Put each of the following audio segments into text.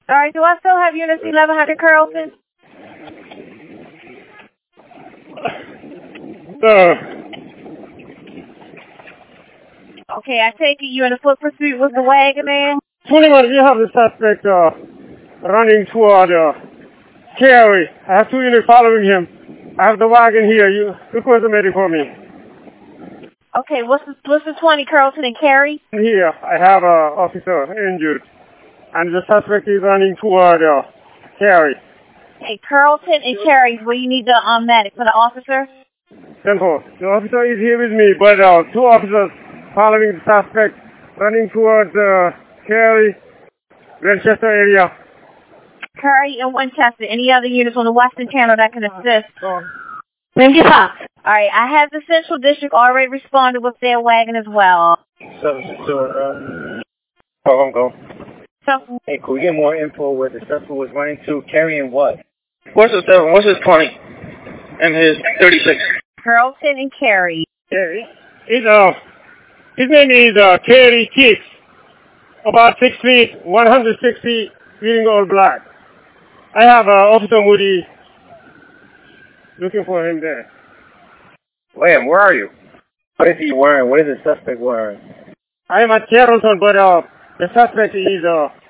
Alright, do I still have units 1100 Carrollton? Okay, I take it you're in a foot pursuit with the wagon man? 21, you have the suspect running toward Cary. I have 2 units following him. I have the wagon here. You request a medic for me. Okay, what's the 20 Carrollton and Cary? Here, I have an officer injured. And the suspect is running toward Cary. Hey, Carrollton and Cary, where you need the medic for the officer? 10-4. The officer is here with me, but 2 officers following the suspect running towards Cary, Winchester area. Cary and Winchester. Any other units on the Western Channel that can assist? Lincoln Fox. Alright, I have the Central District already responded with their wagon as well. 762, I'm go. Hey, could we get more info where the suspect was running to, carrying what? What's his 7? What's his 20? And his 36? Carrollton and Cary. Cary? His name is Cary Kicks. About 6 feet, 160, wearing all black. I have Officer Moody looking for him there. Wait, where are you? What is he wearing? What is the suspect wearing? I am at Carrollton, but the suspect is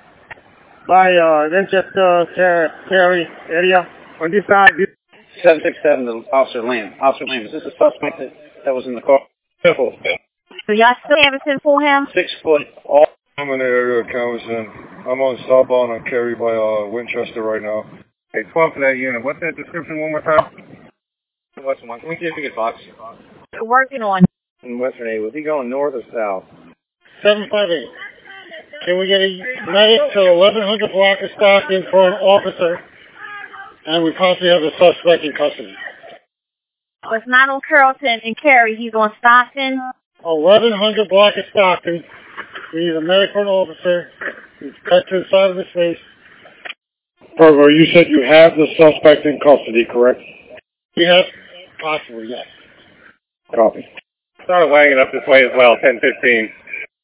by Winchester, Cary area. On this side. 767 to Officer Lamb. Officer Lamb, is this a suspect that was in the car? Careful. So y'all still haven't for him? 6 foot. All. I'm in the area of Calvin. I'm on southbound on Cary by Winchester right now. Hey, 12 for that unit. What's that description one more time? What's one? Can we see if we get Fox? Working on. In Western A. Was he going north or south? 758. Can we get a medic to 1100 block of Stockton for an officer? And we possibly have the suspect in custody. So it's not on Carrollton and Cary. He's on Stockton. 1100 block of Stockton. We need a medic for an officer. He's cut to the side of his face. Virgo, you said you have the suspect in custody, correct? We have, possibly, yes. Copy. Started wagging up this way as well, 1015.